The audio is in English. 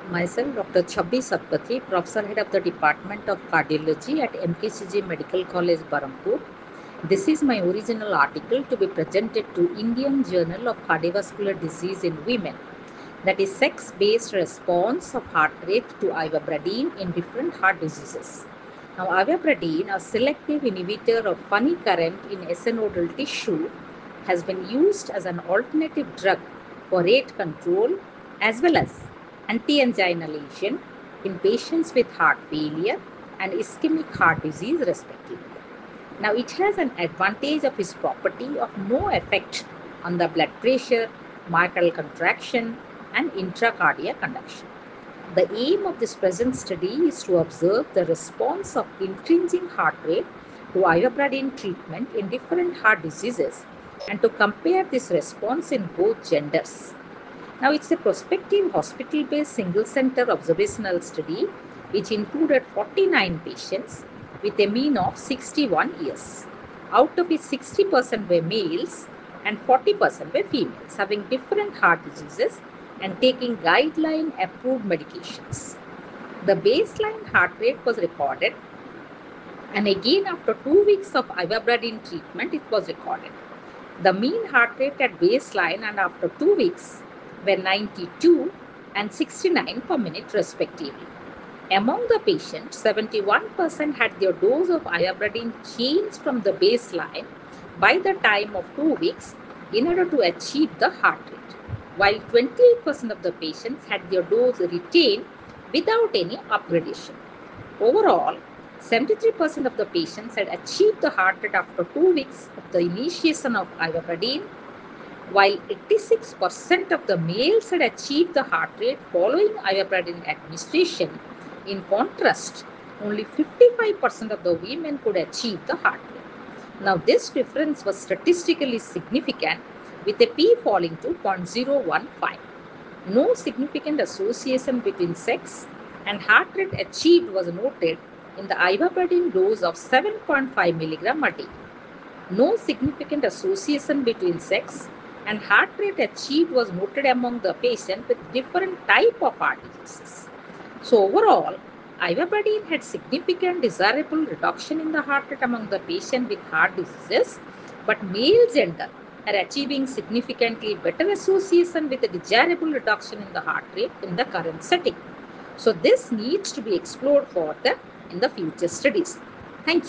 Myself, Dr. Chabbi Satpathy, Professor Head of the Department of Cardiology at MKCG Medical College, Barampur. This is my original article to be presented to Indian Journal of Cardiovascular Disease in Women, that is sex-based response of heart rate to ivabradine in different heart diseases. Now, ivabradine, a selective inhibitor of funny current in esternodal tissue, has been used as an alternative drug for rate control as well as anti-anginal agent in patients with heart failure and ischemic heart disease respectively. Now, it has an advantage of its property of no effect on the blood pressure, myocardial contraction, and intracardiac conduction. The aim of this present study is to observe the response of increasing heart rate to ivabradine treatment in different heart diseases and to compare this response in both genders. Now, it's a prospective hospital-based single-center observational study which included 49 patients with a mean of 61 years. Out of which 60% were males and 40% were females having different heart diseases and taking guideline-approved medications. The baseline heart rate was recorded, and again after 2 weeks of ivabradine treatment, it was recorded. The mean heart rate at baseline and after 2 weeks were 92 and 69 per minute respectively. Among the patients, 71% had their dose of ivabradine changed from the baseline by the time of 2 weeks in order to achieve the heart rate, while 28% of the patients had their dose retained without any upgradation. Overall, 73% of the patients had achieved the heart rate after 2 weeks of the initiation of ivabradine, while 86% of the males had achieved the heart rate following ivabradine administration. In contrast, only 55% of the women could achieve the heart rate. Now, this difference was statistically significant with a p falling to 0.015. No significant association between sex and heart rate achieved was noted in the ivabradine dose of 7.5 mg a day. No significant association between sex and heart rate achieved was noted among the patients with different type of heart diseases. So overall, ivabradine had significant desirable reduction in the heart rate among the patients with heart diseases, but male gender are achieving significantly better association with a desirable reduction in the heart rate in the current setting. So this needs to be explored further in the future studies.